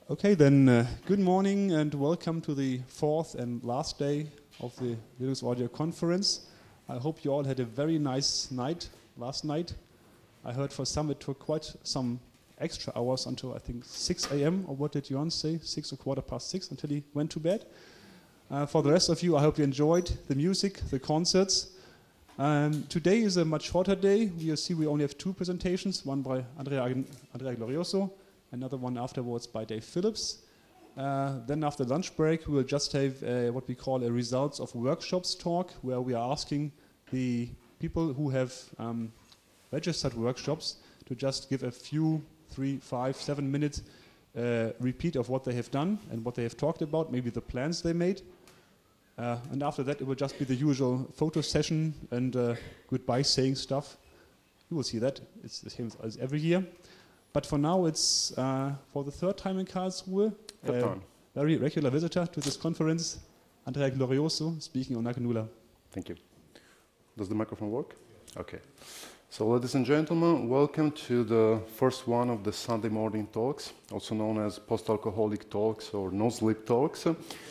Okay, then good morning and welcome to the fourth and last day of the Linux Audio Conference. I hope you all had a very nice night last night. I heard for some it took quite some extra hours until I think 6 a.m. or what did Jon say? 6 or quarter past 6 until he went to bed. For the rest of you, I hope you enjoyed the music, the concerts. Today is a much shorter day. You'll see we only have two presentations, one by Andrea Glorioso, another one afterwards by Dave Phillips. Then after lunch break, we will just have what we call a results of workshops talk, where we are asking the people who have registered workshops to just give a few, 3, 5, 7 minutes repeat of what they have done and what they have talked about, maybe the plans they made. And after that, it will just be the usual photo session and goodbye saying stuff. You will see that. It's the same as every year. But for now, it's for the third time in Karlsruhe. Very regular visitor to this conference, Andrea Glorioso, speaking on GNULA. Thank you. Does the microphone work? Okay. So, ladies and gentlemen, welcome to the first one of the Sunday morning talks, also known as post-alcoholic talks or no-sleep talks.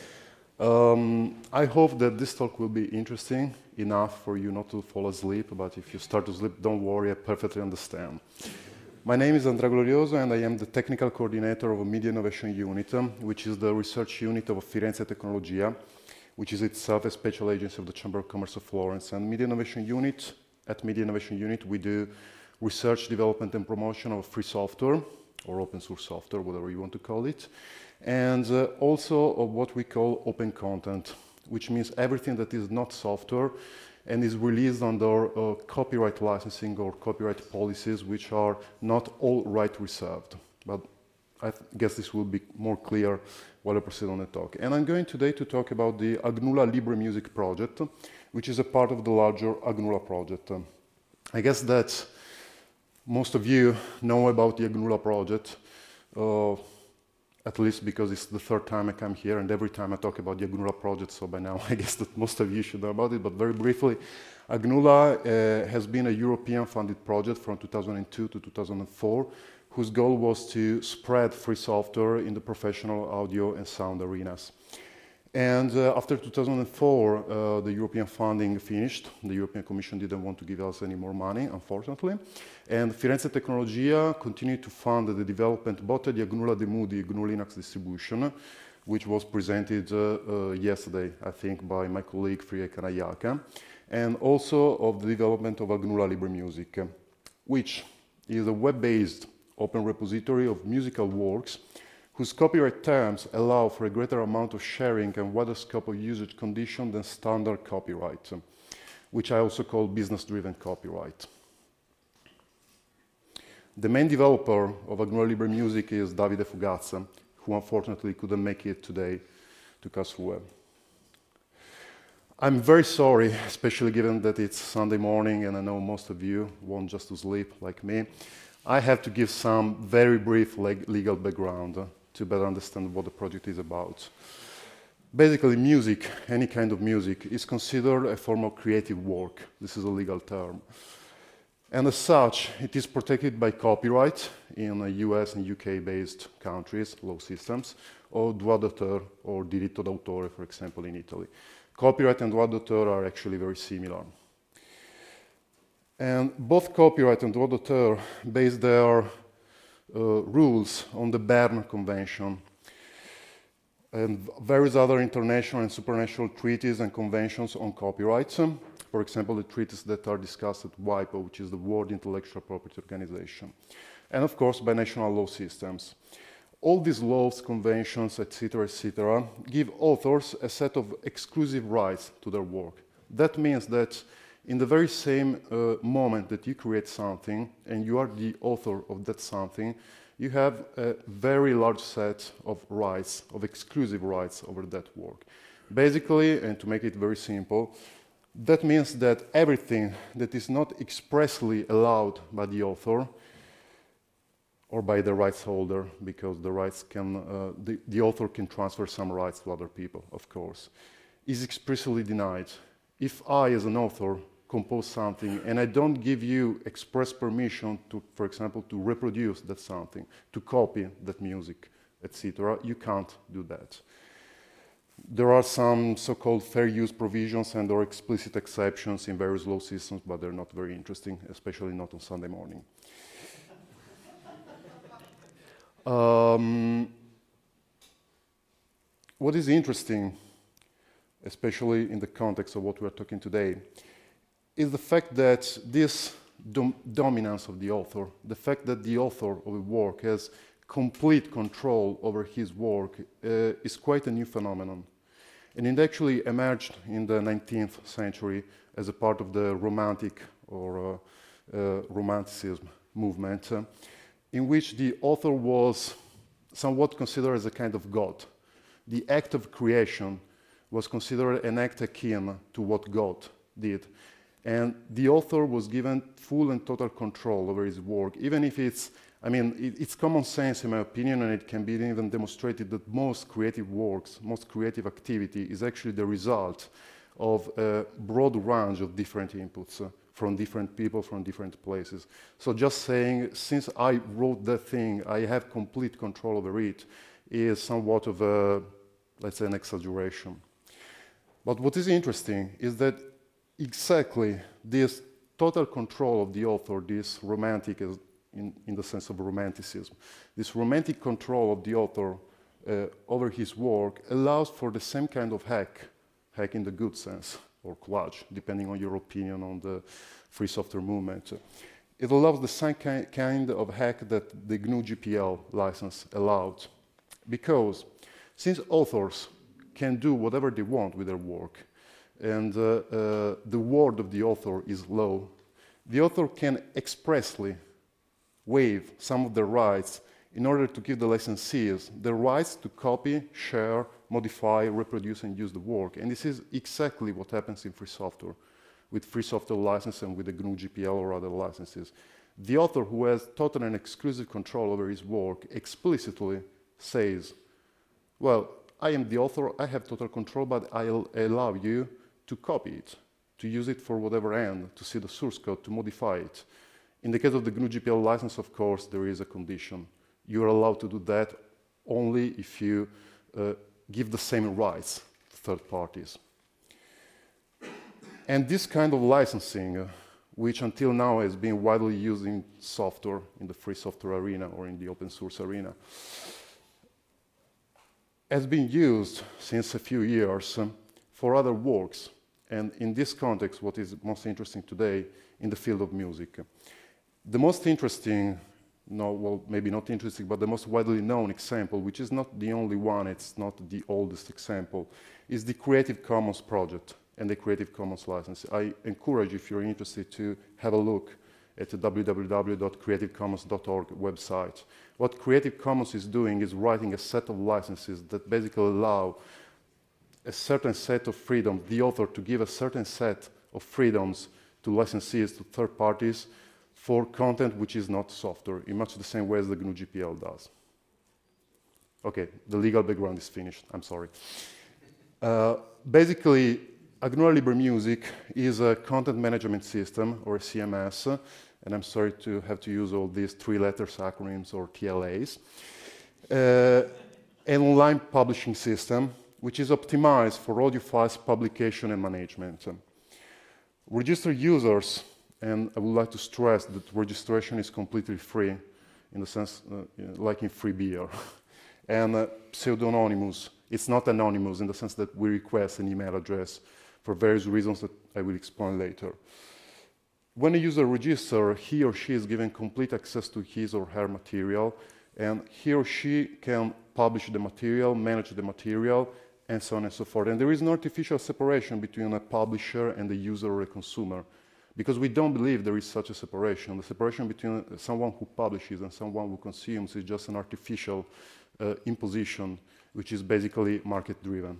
I hope that this talk will be interesting enough for you not to fall asleep, but if you start to sleep, don't worry, I perfectly understand. My name is Andrea Glorioso and I am the technical coordinator of a Media Innovation Unit, which is the research unit of Firenze Tecnologia, which is itself a special agency of the Chamber of Commerce of Florence. And at Media Innovation Unit, we do research, development and promotion of free software, or open source software, whatever you want to call it, and also of what we call open content, which means everything that is not software and is released under copyright licensing or copyright policies, which are not all right reserved. But I guess this will be more clear while I proceed on the talk. And I'm going today to talk about the GNULA Libre Music project, which is a part of the larger GNULA project. I guess that most of you know about the GNULA project, at least because it's the third time I come here and every time I talk about the GNULA project, so by now I guess that most of you should know about it, but very briefly, GNULA has been a European funded project from 2002 to 2004, whose goal was to spread free software in the professional audio and sound arenas. And after 2004, the European funding finished. The European Commission didn't want to give us any more money, unfortunately. And Firenze Tecnologia continued to fund the development both of the GNULA Demo, the GNU Linux distribution, which was presented yesterday, I think, by my colleague Friye Kanayaka, and also of the development of GNULA Libre Music, which is a web-based open repository of musical works whose copyright terms allow for a greater amount of sharing and wider scope of usage condition than standard copyright, which I also call business-driven copyright. The main developer of GNULA Libre Music is Davide Fugazza, who unfortunately couldn't make it today to Karlsruhe. I'm very sorry, especially given that it's Sunday morning and I know most of you want just to sleep like me. I have to give some very brief legal background to better understand what the project is about. Basically, music, any kind of music, is considered a form of creative work. This is a legal term. And as such, it is protected by copyright in US and UK-based countries, law systems, or droit d'auteur or diritto d'autore, for example, in Italy. Copyright and droit d'auteur are actually very similar. And both copyright and droit d'auteur base their rules on the Berne Convention and various other international and supranational treaties and conventions on copyright. For example, the treaties that are discussed at WIPO, which is the World Intellectual Property Organization. And of course, by national law systems. All these laws, conventions, etc., give authors a set of exclusive rights to their work. That means that in the very same moment that you create something and you are the author of that something, you have a very large set of rights, of exclusive rights over that work. Basically, and to make it very simple, that means that everything that is not expressly allowed by the author or by the rights holder, because the rights can, the author can transfer some rights to other people, of course, is expressly denied. If I, as an author, compose something and I don't give you express permission to, for example, to reproduce that something, to copy that music, etc., you can't do that. There are some so-called fair use provisions and or explicit exceptions in various law systems, but they're not very interesting, especially not on Sunday morning. What is interesting, especially in the context of what we are talking today, is the fact that this dominance of the author, the fact that the author of a work has complete control over his work is quite a new phenomenon. And it actually emerged in the 19th century as a part of the Romantic or Romanticism movement, in which the author was somewhat considered as a kind of god. The act of creation was considered an act akin to what God did. And the author was given full and total control over his work, even if it's common sense in my opinion, and it can be even demonstrated that most creative works, most creative activity is actually the result of a broad range of different inputs from different people, from different places. So just saying, since I wrote that thing, I have complete control over it, is somewhat of a, let's say, an exaggeration. But what is interesting is that exactly this total control of the author, this romantic, in the sense of romanticism, this romantic control of the author over his work allows for the same kind of hack in the good sense, or collage, depending on your opinion on the free software movement. It allows the same kind of hack that the GNU GPL license allowed. Because since authors can do whatever they want with their work, and the word of the author is law, the author can expressly waive some of the rights in order to give the licensees the rights to copy, share, modify, reproduce, and use the work. And this is exactly what happens in free software, with free software license and with the GNU GPL or other licenses. The author who has total and exclusive control over his work explicitly says, well, I am the author, I have total control, but I'll allow you to copy it, to use it for whatever end, to see the source code, to modify it. In the case of the GNU GPL license, of course, there is a condition. You are allowed to do that only if you give the same rights to third parties. And this kind of licensing, which until now has been widely used in software, in the free software arena or in the open source arena, has been used since a few years for other works. And in this context, what is most interesting today in the field of music. The most interesting, no, well, maybe not interesting, but the most widely known example, which is not the only one, it's not the oldest example, is the Creative Commons project and the Creative Commons license. I encourage, if you're interested, to have a look at the www.creativecommons.org website. What Creative Commons is doing is writing a set of licenses that basically allow a certain set of freedom, the author to give a certain set of freedoms to licensees, to third parties, for content which is not software, in much the same way as the GNU GPL does. Okay, the legal background is finished, I'm sorry. Basically, GNU Libre Music is a content management system, or a CMS, and I'm sorry to have to use all these three-letter acronyms, or TLAs, an online publishing system, which is optimized for audio files publication and management. Registered users, and I would like to stress that registration is completely free, in the sense, like in free beer. And pseudonymous, it's not anonymous in the sense that we request an email address for various reasons that I will explain later. When a user registers, he or she is given complete access to his or her material, and he or she can publish the material, manage the material, and so on and so forth. And there is no artificial separation between a publisher and a user or a consumer, because we don't believe there is such a separation. The separation between someone who publishes and someone who consumes is just an artificial imposition, which is basically market-driven.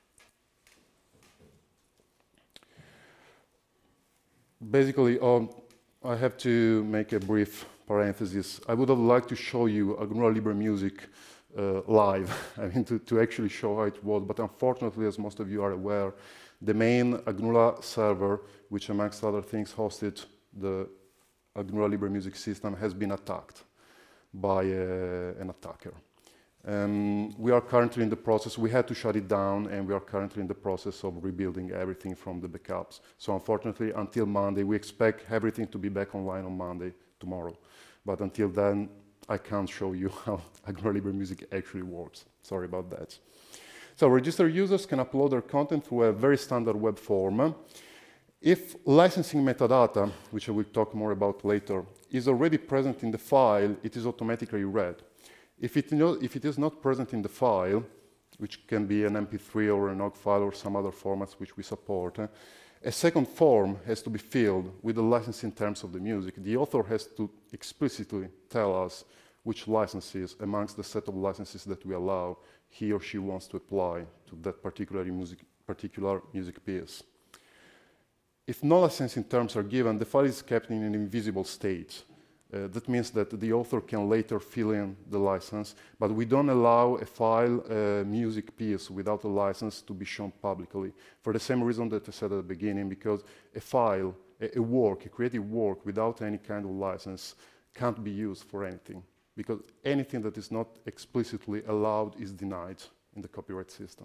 Basically, I have to make a brief parenthesis. I would have liked to show you GNU Libre Music live, I mean, to actually show how it was, but unfortunately, as most of you are aware, the main GNU server, which amongst other things hosted the GNU Libre Music system, has been attacked by an attacker. We are currently in the process, we had to shut it down, and we are currently in the process of rebuilding everything from the backups. So unfortunately, until Monday, we expect everything to be back online on Monday, tomorrow. But until then, I can't show you how GNU Libre Music actually works. Sorry about that. So registered users can upload their content through a very standard web form. If licensing metadata, which I will talk more about later, is already present in the file, it is automatically read. If it is not present in the file, which can be an MP3 or an OGG file or some other formats which we support, a second form has to be filled with the licensing terms of the music. The author has to explicitly tell us which licenses, amongst the set of licenses that we allow, he or she wants to apply to that particular music piece. If no licensing terms are given, the file is kept in an invisible state. That means that the author can later fill in the license, but we don't allow a file, a music piece without a license to be shown publicly, for the same reason that I said at the beginning, because a file, a creative work without any kind of license can't be used for anything, because anything that is not explicitly allowed is denied in the copyright system.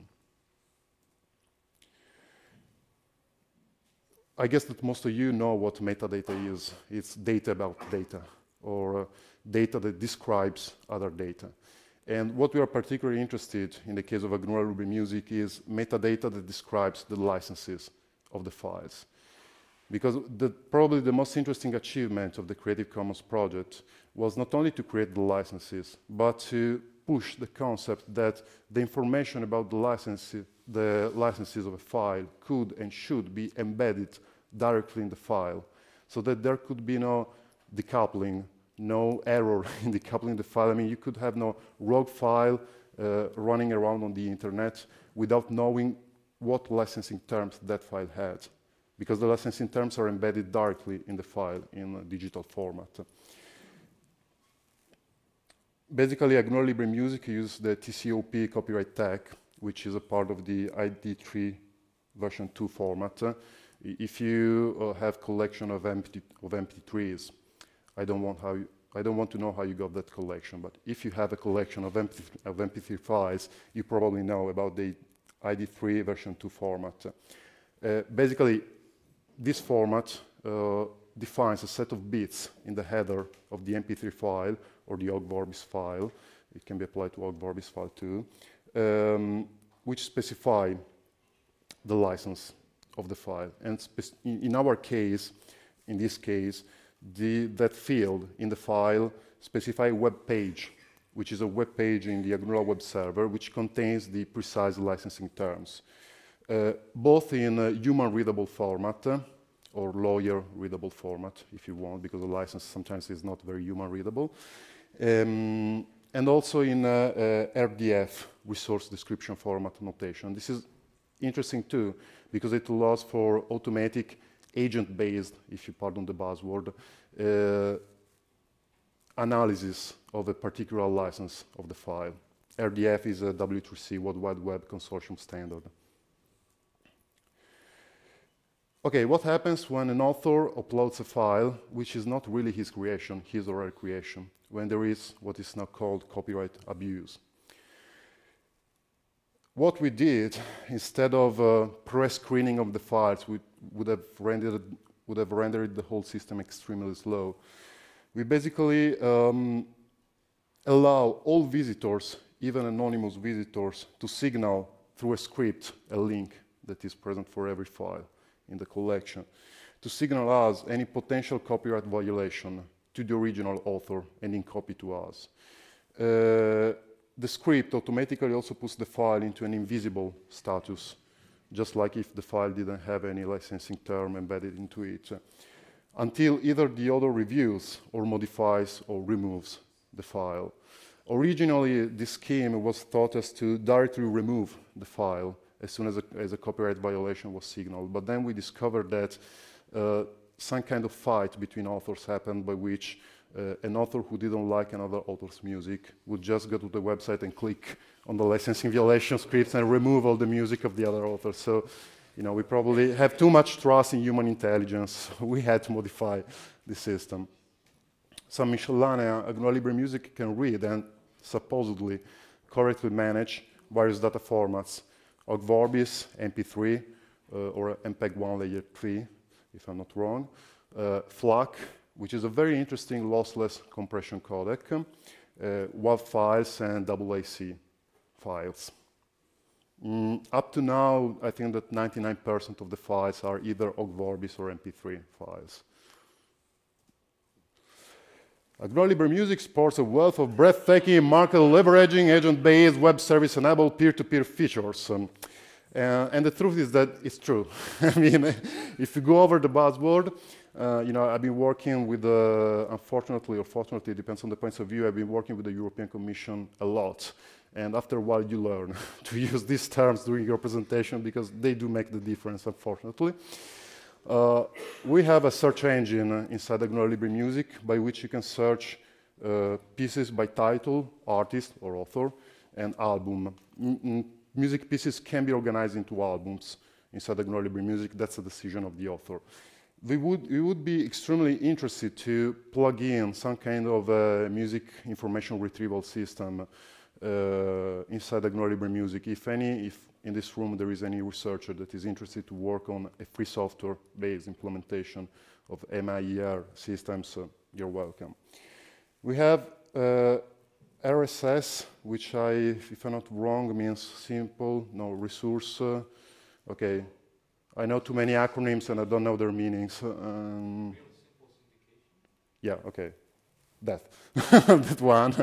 I guess that most of you know what metadata is. It's data about data, or data that describes other data. And what we are particularly interested in the case of GNU Libre Music is metadata that describes the licenses of the files. Because probably the most interesting achievement of the Creative Commons project was not only to create the licenses, but to push the concept that the information about the licenses of a file could and should be embedded directly in the file, so that there could be no decoupling, no error in decoupling the file. I mean, you could have no rogue file running around on the internet without knowing what licensing terms that file had, because the licensing terms are embedded directly in the file in a digital format. Basically, GNU Libre Music uses the TCOP copyright tag, which is a part of the ID3 version 2 format. If you have collection of MP3s, I don't want to know how you got that collection, but if you have a collection of MP3 files, you probably know about the ID3 version 2 format. Basically, this format defines a set of bits in the header of the MP3 file or the OGG Vorbis file. It can be applied to OGG Vorbis file too, which specify the license of the file. And in our case, in this case, that field in the file specify a web page, which is a web page in the GNU web server, which contains the precise licensing terms, both in a human-readable format or lawyer-readable format, if you want, because the license sometimes is not very human-readable, and also in RDF, resource description format notation. This is interesting too, because it allows for automatic agent-based, if you pardon the buzzword, analysis of a particular license of the file. RDF is a W3C, World Wide Web Consortium standard. Okay, what happens when an author uploads a file which is not really his creation, his or her creation, when there is what is now called copyright abuse? What we did, instead of pre-screening of the files, we would have rendered the whole system extremely slow. We basically allow all visitors, even anonymous visitors, to signal through a script a link that is present for every file in the collection, to signal us any potential copyright violation to the original author and in copy to us. The script automatically also puts the file into an invisible status, just like if the file didn't have any licensing term embedded into it, until either the author reviews or modifies or removes the file. Originally, this scheme was thought as to directly remove the file as soon as a copyright violation was signaled. But then we discovered that some kind of fight between authors happened, by which an author who didn't like another author's music would just go to the website and click on the licensing violation scripts and remove all the music of the other author. So, you know, we probably have too much trust in human intelligence. We had to modify the system. Some miscellanea GNU Libre Music can read and supposedly correctly manage various data formats, Ogg Vorbis, MP3, or MPEG-1 layer 3, if I'm not wrong, FLAC, which is a very interesting lossless compression codec, WAV files, and AAC files. Up to now, I think that 99% of the files are either Ogg Vorbis or MP3 files. Agnoa Libre Music supports a wealth of breathtaking, market leveraging, agent-based, web service-enabled, peer-to-peer features. And the truth is that it's true. I mean, if you go over the buzzword, I've been working with, unfortunately or fortunately, it depends on the points of view, I've been working with the European Commission a lot. And after a while, you learn to use these terms during your presentation because they do make the difference, unfortunately. We have a search engine inside Agnoa Libre Music by which you can search pieces by title, artist or author, and album. Music pieces can be organized into albums inside Agnoa Libre Music. That's a decision of the author. We would be extremely interested to plug in some kind of music information retrieval system inside Agnoa Libre Music. If in this room there is any researcher that is interested to work on a free software-based implementation of MIER systems, you're welcome. We have RSS, which if I'm not wrong, means simple, no resource. Okay, I know too many acronyms and I don't know their meanings. Yeah, okay, that one.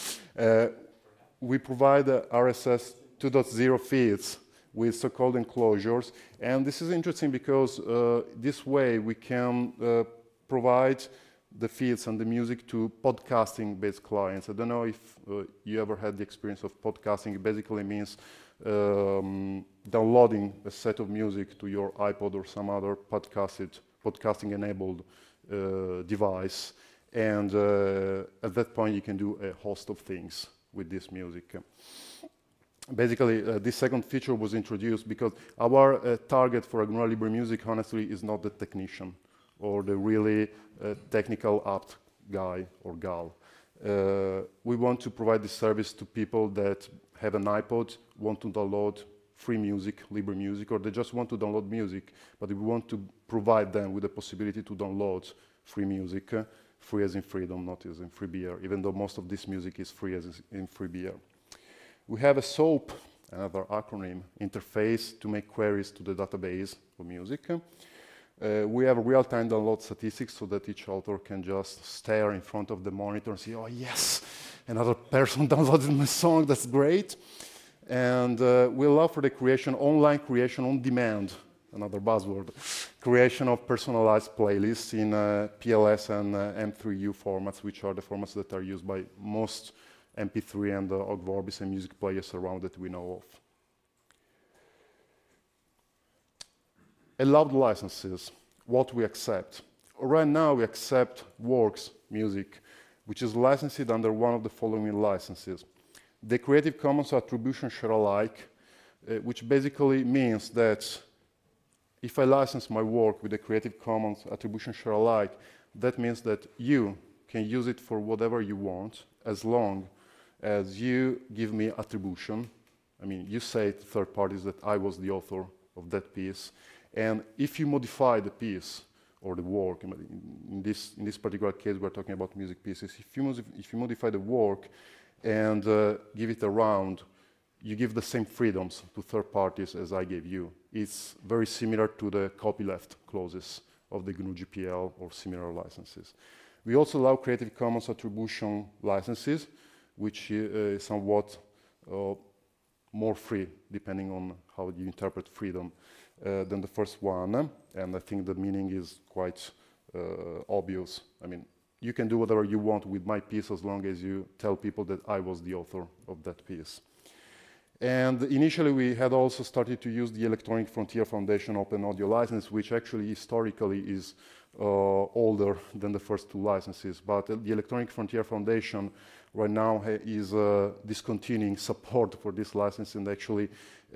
We provide RSS 2.0 feeds with so-called enclosures. And this is interesting because this way we can provide the feeds and the music to podcasting-based clients. I don't know if you ever had the experience of podcasting. It basically means downloading a set of music to your iPod or some other podcasting-enabled device. And at that point, you can do a host of things with this music. Basically, this second feature was introduced because our target for Agnoa Libre Music, honestly, is not the technician or the really technical apt guy or gal. We want to provide this service to people that have an iPod, want to download free music, Libre Music, or they just want to download music, but we want to provide them with the possibility to download free music, free as in freedom, not as in free beer, even though most of this music is free as in free beer. We have a SOAP, another acronym, interface to make queries to the database of music. We have real-time download statistics so that each author can just stare in front of the monitor and say, oh yes, another person downloaded my song, that's great. And we allow for the online creation on demand, another buzzword, creation of personalized playlists in PLS and M3U formats, which are the formats that are used by most MP3 and Ogg Vorbis and music players around that we know of. Allowed licenses, what we accept. Right now we accept Works music, which is licensed under one of the following licenses. The Creative Commons Attribution Share Alike, which basically means that if I license my work with the Creative Commons Attribution Share Alike, that means that you can use it for whatever you want as long as you give me attribution. I mean, you say to third parties that I was the author of that piece. And if you modify the piece or the work, in this particular case, we're talking about music pieces. If you modify the work and give it around, you give the same freedoms to third parties as I gave you. It's very similar to the copyleft clauses of the GNU GPL or similar licenses. We also allow Creative Commons attribution licenses, which is somewhat more free, depending on how you interpret freedom, than the first one. And I think the meaning is quite obvious. I mean, you can do whatever you want with my piece as long as you tell people that I was the author of that piece. And initially, we had also started to use the Electronic Frontier Foundation Open Audio license, which actually historically is older than the first two licenses. But the Electronic Frontier Foundation right now is discontinuing support for this license and actually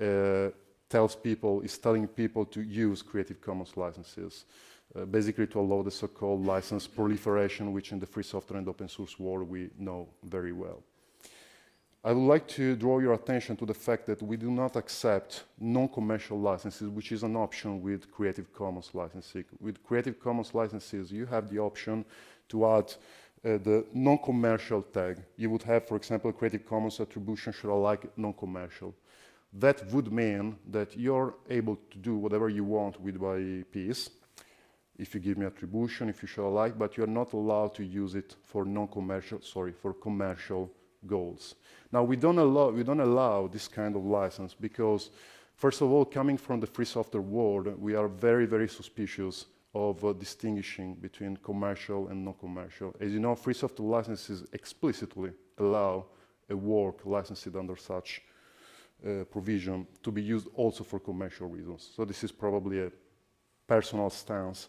is telling people to use Creative Commons licenses, basically to allow the so-called license proliferation, which in the free software and open source world we know very well. I would like to draw your attention to the fact that we do not accept non-commercial licenses, which is an option with Creative Commons licensing. With Creative Commons licenses, you have the option to add the non-commercial tag. You would have, for example, Creative Commons attribution share alike non-commercial. That would mean that you're able to do whatever you want with my piece, if you give me attribution, if you share alike, but you're not allowed to use it for for commercial goals. Now, we don't allow this kind of license because, first of all, coming from the free software world, we are very, very suspicious of distinguishing between commercial and non-commercial. As you know, free software licenses explicitly allow a work licensed under such provision to be used also for commercial reasons. So this is probably a personal stance.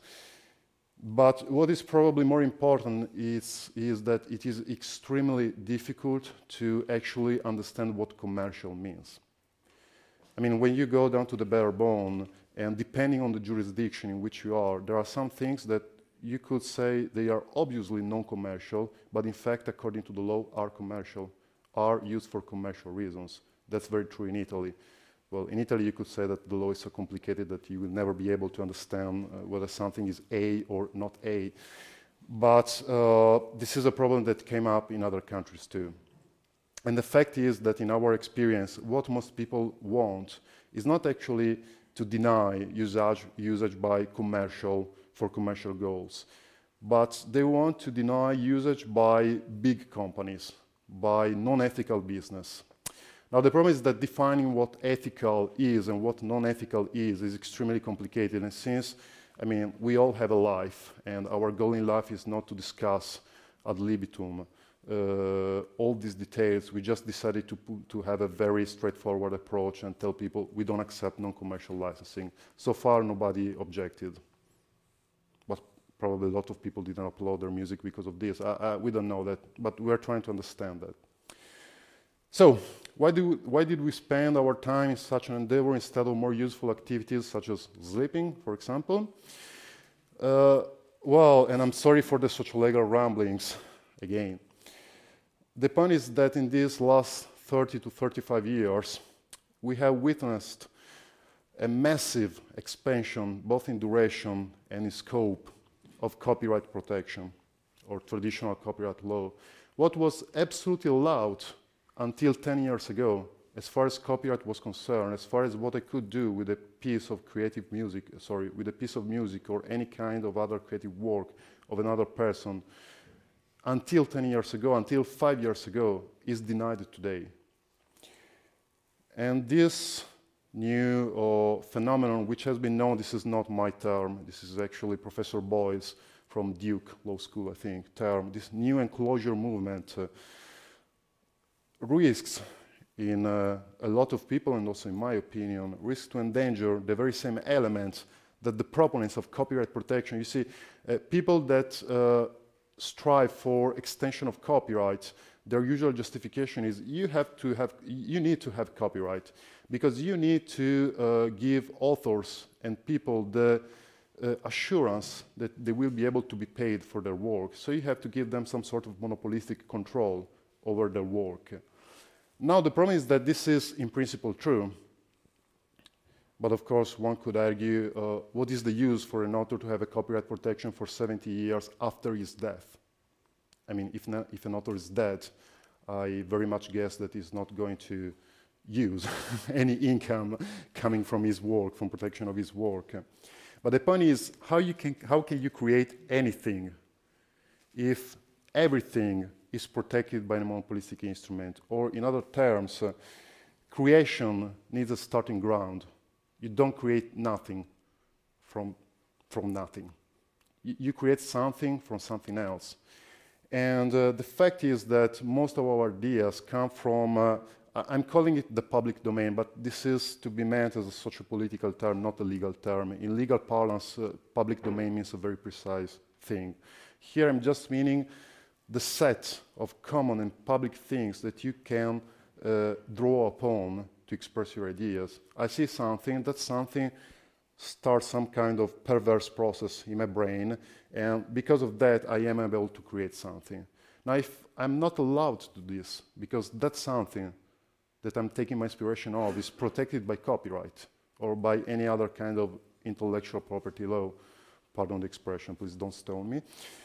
But what is probably more important is that it is extremely difficult to actually understand what commercial means. I mean, when you go down to the bare bone, and depending on the jurisdiction in which you are, there are some things that you could say they are obviously non-commercial, but in fact, according to the law, are commercial, are used for commercial reasons. That's very true in Italy. Well, in Italy, you could say that the law is so complicated that you will never be able to understand whether something is A or not A. But this is a problem that came up in other countries too. And the fact is that in our experience, what most people want is not actually to deny usage by for commercial goals, but they want to deny usage by big companies, by non-ethical business. Now, the problem is that defining what ethical is and what non-ethical is extremely complicated. And since, I mean, we all have a life, and our goal in life is not to discuss ad libitum all these details, we just decided to have a very straightforward approach and tell people we don't accept non-commercial licensing. So far, nobody objected. But probably a lot of people didn't upload their music because of this. We don't know that, but we're trying to understand that. So, why did we spend our time in such an endeavor instead of more useful activities such as sleeping, for example? Well, and I'm sorry for the sociolegal ramblings again. The point is that in these last 30 to 35 years, we have witnessed a massive expansion, both in duration and in scope, of copyright protection or traditional copyright law. What was absolutely allowed until 10 years ago, as far as copyright was concerned, as far as what I could do with a piece of creative music, with a piece of music or any kind of other creative work of another person, until 10 years ago, until 5 years ago, is denied today. And this new phenomenon, which has been known, this is not my term, this is actually Professor Boyle's from Duke Law School, I think, term, this new enclosure movement risks in a lot of people, and also in my opinion, risks to endanger the very same elements that the proponents of copyright protection, you see, people that strive for extension of copyright, their usual justification is you need to have copyright because you need to give authors and people the assurance that they will be able to be paid for their work. So you have to give them some sort of monopolistic control over their work. Now the problem is that this is in principle true, but of course one could argue what is the use for an author to have a copyright protection for 70 years after his death? I mean, if an author is dead, I very much guess that he's not going to use any income coming from his work, from protection of his work. But the point is, how can you create anything if everything is protected by a monopolistic instrument? Or in other terms, creation needs a starting ground. You don't create nothing from nothing. You create something from something else. And the fact is that most of our ideas come from, I'm calling it the public domain, but this is to be meant as a socio-political term, not a legal term. In legal parlance, public domain means a very precise thing. Here I'm just meaning the set of common and public things that you can draw upon to express your ideas. I see something, that something starts some kind of perverse process in my brain, and because of that, I am able to create something. Now, if I'm not allowed to do this, because that's something that I'm taking my inspiration of, is protected by copyright or by any other kind of intellectual property law, pardon the expression, please don't stone me,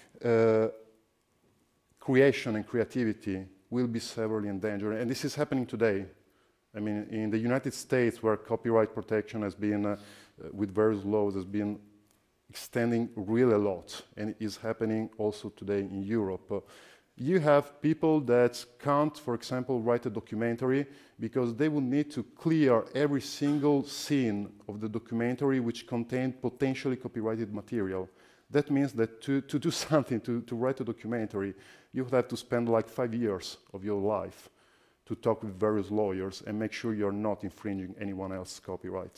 creation and creativity will be severely endangered. And this is happening today. I mean, in the United States, where copyright protection has been, with various laws, has been extending really a lot, and it is happening also today in Europe. You have people that can't, for example, write a documentary because they will need to clear every single scene of the documentary which contained potentially copyrighted material. That means that to do something, to write a documentary, you would have to spend like 5 years of your life to talk with various lawyers and make sure you're not infringing anyone else's copyright.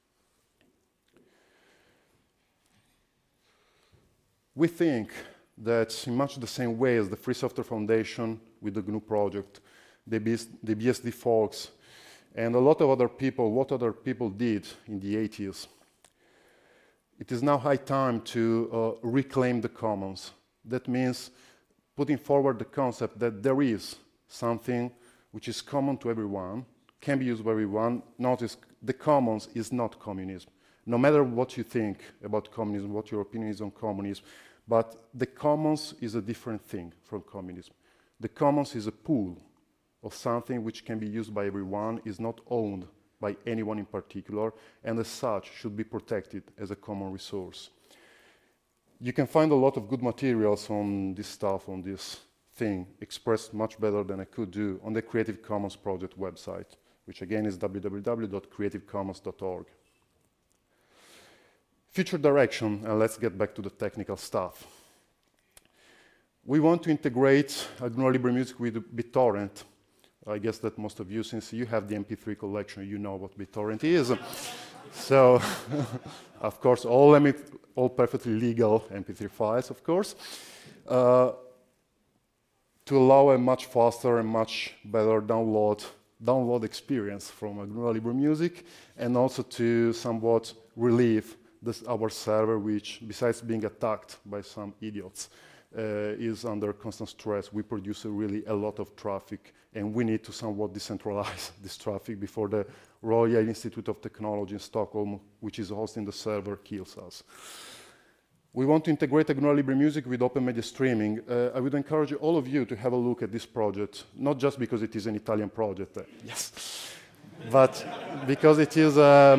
We think that in much the same way as the Free Software Foundation with the GNU project, the BSD folks, and a lot of other people, what other people did in the 80s, it is now high time to reclaim the commons. That means putting forward the concept that there is something which is common to everyone, can be used by everyone. Notice the commons is not communism. No matter what you think about communism, what your opinion is on communism, but the commons is a different thing from communism. The commons is a pool of something which can be used by everyone, is not owned by anyone in particular, and as such should be protected as a common resource. You can find a lot of good materials on this stuff, on this thing, expressed much better than I could do on the Creative Commons project website, which again is www.creativecommons.org. Future direction, and let's get back to the technical stuff. We want to integrate GNU Libre Music with BitTorrent. I guess that most of you, since you have the MP3 collection, you know what BitTorrent is. So, of course, all perfectly legal MP3 files, of course, to allow a much faster and much better download experience from GNU Libre Music, and also to somewhat relieve our server, which, besides being attacked by some idiots, is under constant stress. We produce really a lot of traffic, and we need to somewhat decentralize this traffic before the Royal Institute of Technology in Stockholm, which is hosting the server, kills us. We want to integrate GNU Libre Music with open media streaming. I would encourage all of you to have a look at this project, not just because it is an Italian project, yes, but because it is a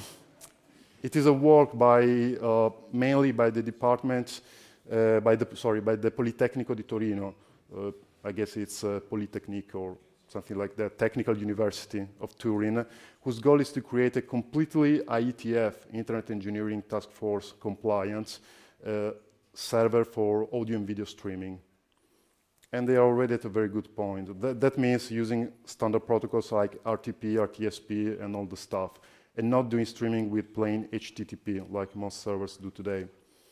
work by mainly by the department, by the Politecnico di Torino. I guess it's Polytechnic or something like that, Technical University of Turin, whose goal is to create a completely IETF, Internet Engineering Task Force compliant server for audio and video streaming. And they are already at a very good point. That means using standard protocols like RTP, RTSP, and all the stuff, and not doing streaming with plain HTTP like most servers do today.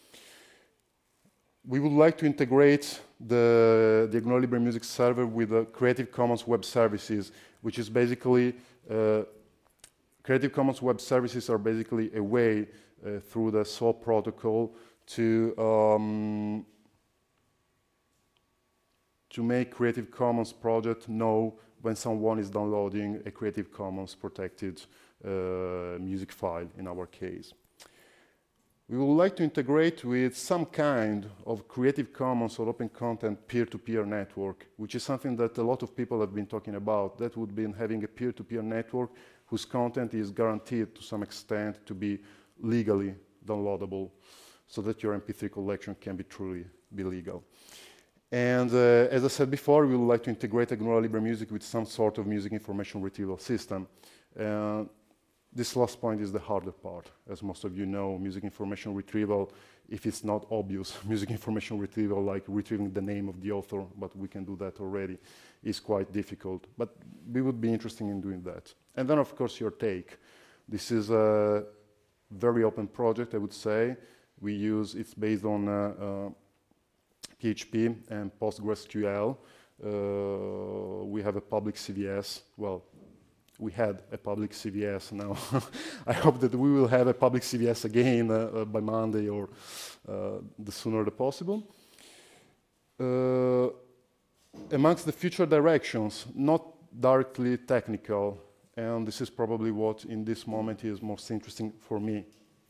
We would like to integrate the GNU Libre Music server with the Creative Commons Web Services, which is basically, Creative Commons Web Services are basically a way through the SOAP protocol to make Creative Commons project know when someone is downloading a Creative Commons protected music file, in our case. We would like to integrate with some kind of Creative Commons or open content peer-to-peer network, which is something that a lot of people have been talking about. That would be having a peer-to-peer network whose content is guaranteed to some extent to be legally downloadable, so that your MP3 collection can be truly legal. And as I said before, we would like to integrate GNU Libre Music with some sort of music information retrieval system. This last point is the harder part. As most of you know, music information retrieval, if it's not obvious, music information retrieval, like retrieving the name of the author, but we can do that already, is quite difficult. But we would be interested in doing that. And then, of course, your take. This is a very open project, I would say. It's based on PHP and PostgreSQL. We have a public CVS. Well, we had a public CVS now. I hope that we will have a public CVS again by Monday or the sooner the possible. Amongst the future directions, not directly technical, and this is probably what in this moment is most interesting for me.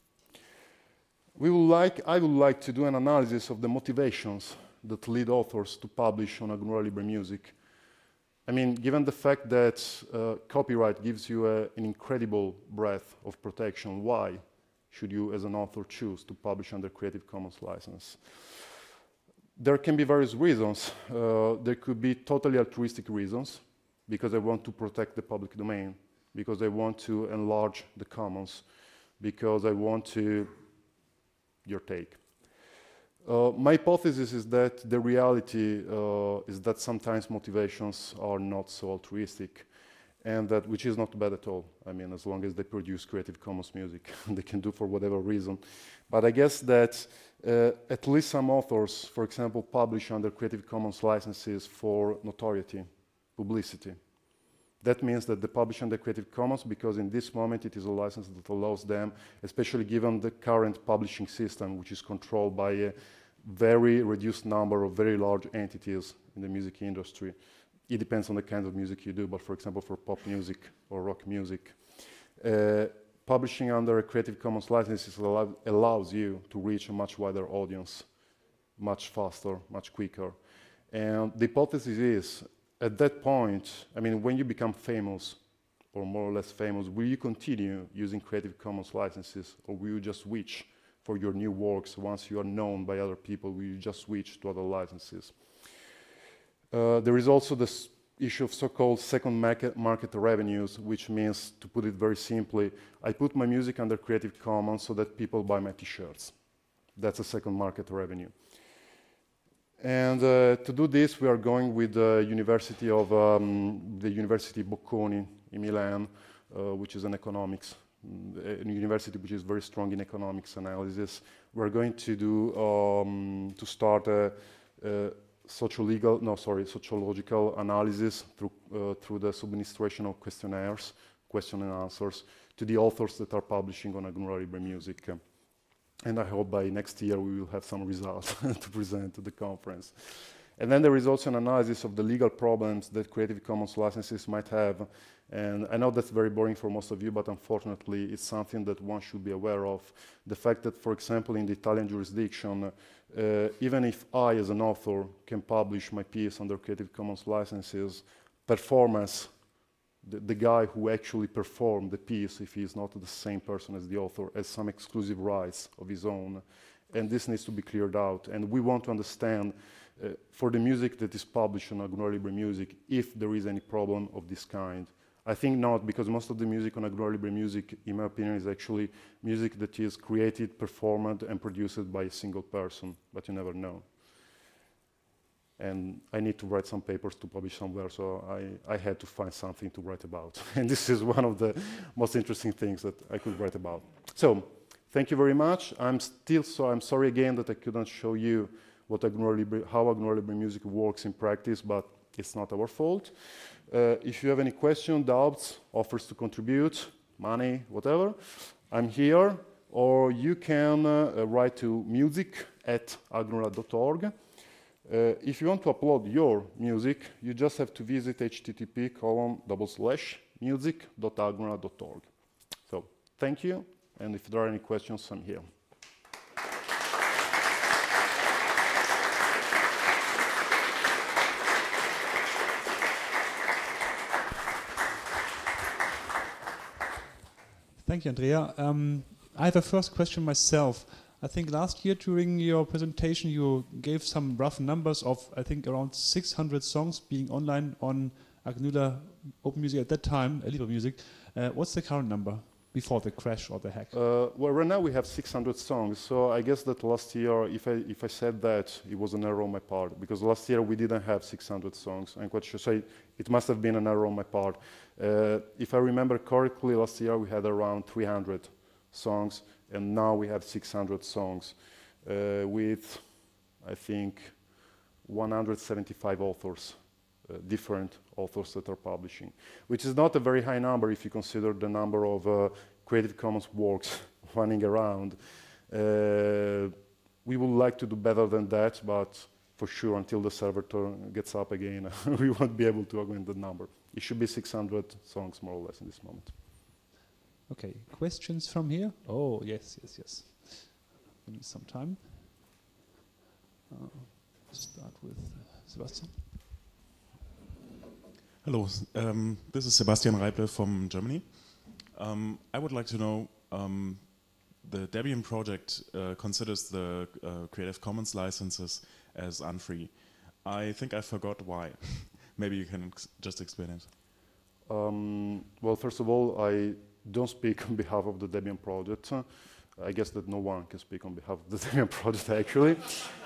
I would like to do an analysis of the motivations that lead authors to publish on GNU Libre Music. I mean, given the fact that copyright gives you an incredible breadth of protection, why should you as an author choose to publish under Creative Commons license? There can be various reasons. There could be totally altruistic reasons, because I want to protect the public domain, because I want to enlarge the commons, because I want to, your take. My hypothesis is that the reality is that sometimes motivations are not so altruistic, and that, which is not bad at all. I mean, as long as they produce Creative Commons music, they can do for whatever reason. But I guess that at least some authors, for example, publish under Creative Commons licenses for notoriety, publicity. That means that they publish under Creative Commons because in this moment it is a license that allows them, especially given the current publishing system, which is controlled by a very reduced number of very large entities in the music industry. It depends on the kind of music you do, but for example, for pop music or rock music, publishing under a Creative Commons license allows you to reach a much wider audience, much faster, much quicker. And the hypothesis is, at that point, I mean, when you become famous, or more or less famous, will you continue using Creative Commons licenses, or will you just switch for your new works once you are known by other people? Will you just switch to other licenses? There is also this issue of so-called second market revenues, which means, to put it very simply, I put my music under Creative Commons so that people buy my t-shirts. That's a second market revenue. And to do this, we are going with the University Bocconi in Milan, which is an economics, a university which is very strong in economics analysis. We're going to do to start a sociological analysis through the subministration of questionnaires, question and answers, to the authors that are publishing on GNU Libre Music. And I hope by next year we will have some results to present to the conference. And then there is also an analysis of the legal problems that Creative Commons licenses might have. And I know that's very boring for most of you, but unfortunately it's something that one should be aware of. The fact that, for example, in the Italian jurisdiction, even if I, as an author, can publish my piece under Creative Commons licenses, performance, the guy who actually performed the piece, if he is not the same person as the author, has some exclusive rights of his own. And this needs to be cleared out. And we want to understand, for the music that is published on GNU Libre Music, if there is any problem of this kind. I think not, because most of the music on GNU Libre Music, in my opinion, is actually music that is created, performed, and produced by a single person, but you never know. And I need to write some papers to publish somewhere, so I had to find something to write about. And this is one of the most interesting things that I could write about. So, thank you very much. I'm sorry again that I couldn't show you how GNU Libre Music works in practice, but it's not our fault. If you have any questions, doubts, offers to contribute, money, whatever, I'm here. Or you can write to music@agnula.org. If you want to upload your music, you just have to visit http://music.agnula.org. So, thank you, and if there are any questions, I'm here. Thank you, Andrea. I have a first question myself. I think last year during your presentation you gave some rough numbers of, I think, around 600 songs being online on GNU Open Music at that time, Libre Music. What's the current number before the crash or the hack? Well, right now we have 600 songs, so I guess that last year, if I said that, it was an error on my part, because last year we didn't have 600 songs. I'm quite sure, so it must have been an error on my part. If I remember correctly, last year we had around 300 songs, and now we have 600 songs with, I think, 175 authors, different authors that are publishing, which is not a very high number if you consider the number of Creative Commons works running around. We would like to do better than that, but for sure, until the server gets up again, we won't be able to augment the number. It should be 600 songs, more or less, in this moment. Okay, questions from here? Oh, yes. Give me some time. Start with Sebastian. Hello, this is Sebastian Reible from Germany. I would like to know, the Debian project considers the Creative Commons licenses as unfree. I think I forgot why. Maybe you can just explain it. Well, first of all, I don't speak on behalf of the Debian project. I guess that no one can speak on behalf of the Debian project, actually.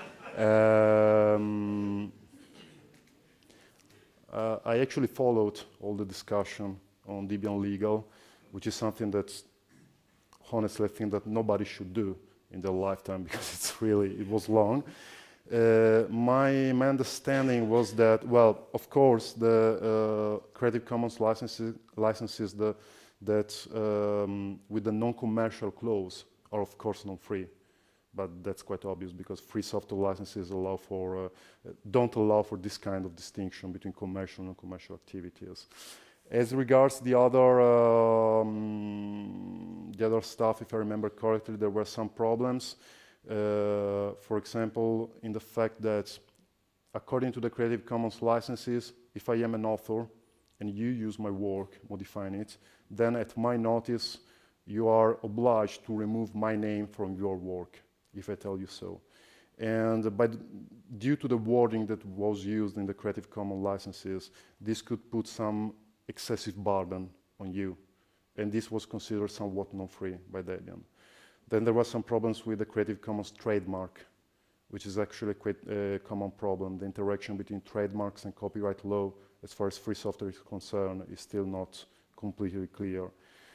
I actually followed all the discussion on Debian Legal, which is something that honestly I think that nobody should do in their lifetime because it was long. My understanding was that, well, of course, the Creative Commons licenses that with the non-commercial clause are of course not free. But that's quite obvious because free software licenses don't allow for this kind of distinction between commercial and non-commercial activities. As regards the other stuff, if I remember correctly, there were some problems. For example, in the fact that according to the Creative Commons licenses, if I am an author and you use my work, modifying it, then at my notice, you are obliged to remove my name from your work, if I tell you so. And due to the wording that was used in the Creative Commons licenses, this could put some excessive burden on you. And this was considered somewhat non-free by Debian. Then there were some problems with the Creative Commons trademark, which is actually quite a common problem. The interaction between trademarks and copyright law, as far as free software is concerned, is still not completely clear.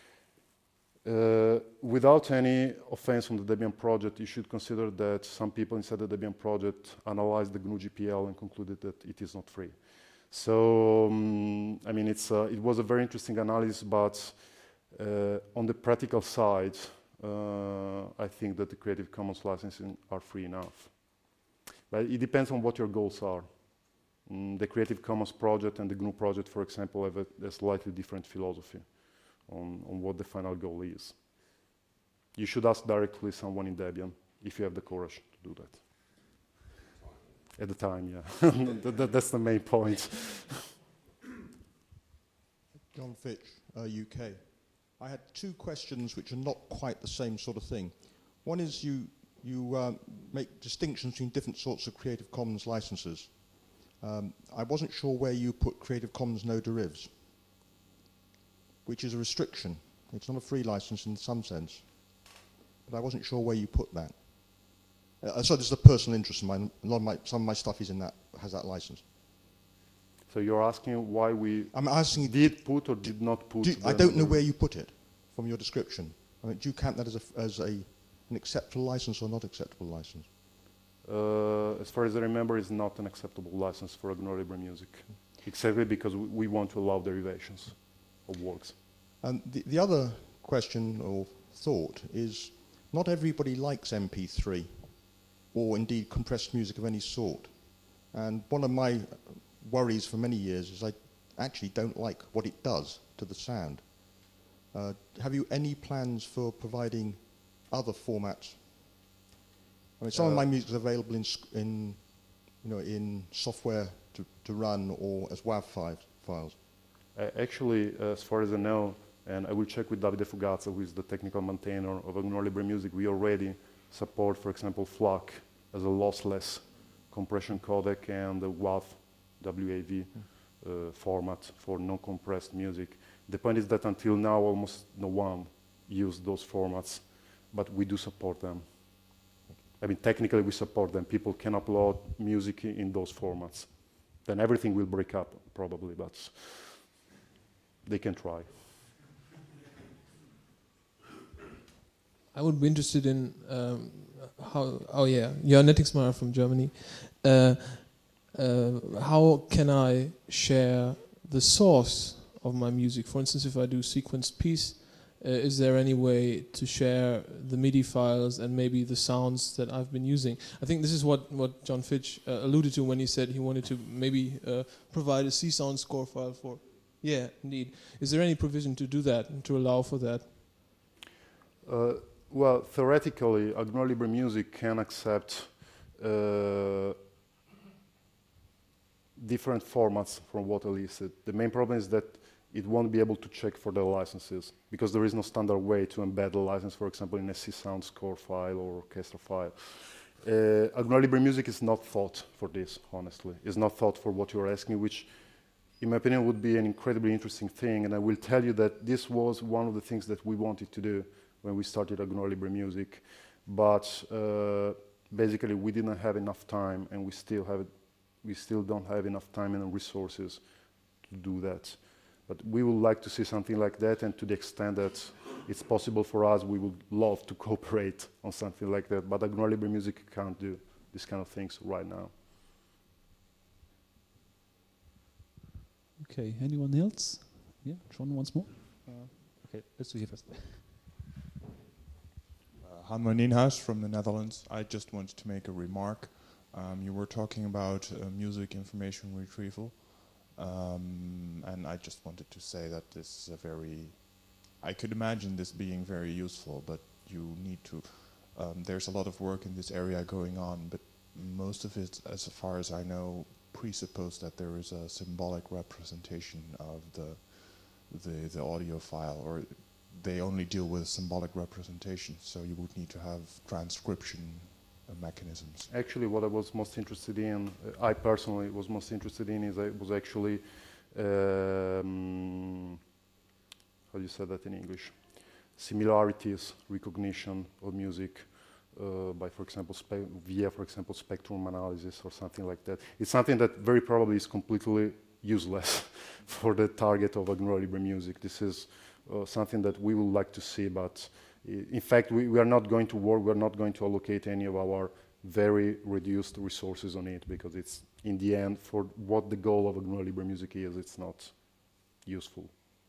Without any offense on the Debian project, you should consider that some people inside the Debian project analyzed the GNU GPL and concluded that it is not free. So, I mean, it was a very interesting analysis, but on the practical side, I think that the Creative Commons licensing are free enough. But it depends on what your goals are. The Creative Commons project and the GNU project, for example, have a slightly different philosophy on what the final goal is. You should ask directly someone in Debian if you have the courage to do that. At the time, yeah. That's the main point. John Fitch, UK. I had two questions which are not quite the same sort of thing. One is you make distinctions between different sorts of Creative Commons licenses. I wasn't sure where you put Creative Commons no derivs, which is a restriction. It's not a free license in some sense, but I wasn't sure where you put that. So there's a personal interest in mine. Some of my stuff is has that license. So you're asking why I'm asking did put or did not put? I don't know where you put it from your description. I mean, do you count that as an acceptable license or not acceptable license? As far as I remember, it's not an acceptable license for GNU Libre Music, exactly because we want to allow derivations of works. And the other question or thought is, not everybody likes MP3 or indeed compressed music of any sort. And one of my worries for many years is I actually don't like what it does to the sound. Have you any plans for providing other formats? I mean, some of my music is available in software to run or as WAV files. Actually, as far as I know, and I will check with Davide Fugazza, who is the technical maintainer of GNU Libre Music, we already support, for example, FLAC as a lossless compression codec and the WAV format for non-compressed music. The point is that until now, almost no one used those formats, but we do support them. I mean, technically we support them. People can upload music in those formats. Then everything will break up, probably, but they can try. I would be interested in Jörn Nettingsmeier from Germany. How can I share the source of my music? For instance, if I do sequenced piece, is there any way to share the MIDI files and maybe the sounds that I've been using? I think this is what John Fitch alluded to when he said he wanted to maybe provide a C-Sound score file for. Yeah, indeed. Is there any provision to do that and to allow for that? Well, theoretically, GNU Libre Music can accept different formats from what I listed. The main problem is that it won't be able to check for the licenses because there is no standard way to embed the license, for example, in a C-Sound score file or orchestra file. GNU Libre Music is not thought for this, honestly. It's not thought for what you're asking, which, in my opinion, would be an incredibly interesting thing. And I will tell you that this was one of the things that we wanted to do when we started GNU Libre Music. But basically, we didn't have enough time, and we still don't have enough time and resources to do that. But we would like to see something like that, and to the extent that it's possible for us, we would love to cooperate on something like that. But GNU Libre Music can't do these kind of things right now. Okay, anyone else? Yeah, John once more. Okay, let's do here first. Hanma Nienhuis from the Netherlands. I just wanted to make a remark. You were talking about music information retrieval. And I just wanted to say that this is I could imagine this being very useful, but you need to, there's a lot of work in this area going on, but most of it, as far as I know, presuppose that there is a symbolic representation of the audio file, or they only deal with symbolic representation, so you would need to have transcription mechanisms. Actually, what I was most interested in, I personally was most interested in, is I was actually, how do you say that in English? Similarities recognition of music by, for example, via, for example, spectrum analysis or something like that. It's something that very probably is completely useless for the target of GNU Libre Music. This is something that we would like to see, but in fact, we are not going to work, we're not going to allocate any of our very reduced resources on it, because it's, in the end, for what the goal of GNU Libre Music is, it's not useful.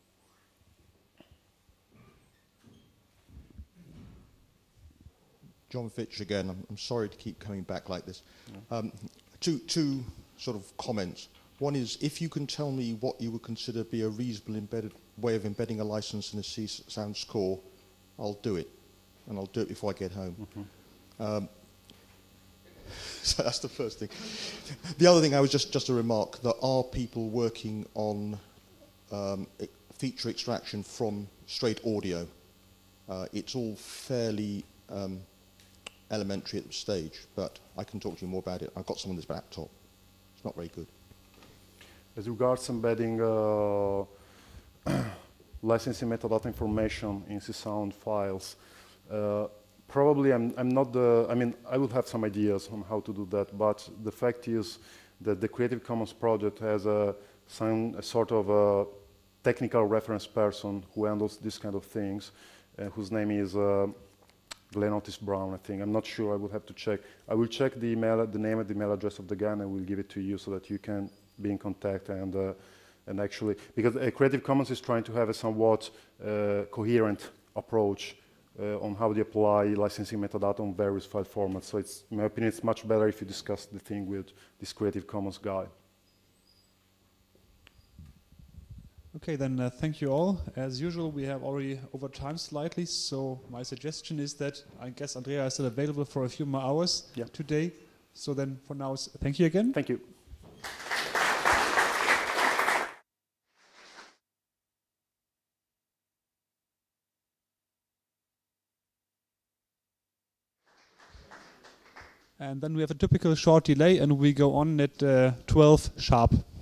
John Fitch again. I'm sorry to keep coming back like this. Two sort of comments. One is, if you can tell me what you would consider be a reasonable way of embedding a license in a C-Sound score, I'll do it, and I'll do it before I get home. So that's the first thing. The other thing, I was just a remark, there are people working on feature extraction from straight audio. It's all fairly elementary at the stage, but I can talk to you more about it. I've got some on this laptop. It's not very good. As regards embedding licensing metadata information in C-Sound files, probably I'm not the, I mean, I would have some ideas on how to do that, but the fact is that the Creative Commons project has a sort of a technical reference person who handles these kind of things, whose name is Glenn Otis Brown, I think. I'm not sure, I will have to check. I will check the email, the name and the email address of the guy, and I will give it to you so that you can be in contact and actually, because Creative Commons is trying to have a somewhat coherent approach on how they apply licensing metadata on various file formats. So it's, in my opinion, it's much better if you discuss the thing with this Creative Commons guy. Okay, then thank you all. As usual, we have already over time slightly, so my suggestion is that I guess Andrea is still available for a few more hours today. So then for now, thank you again. Thank you. And then we have a typical short delay, and we go on at 12 sharp.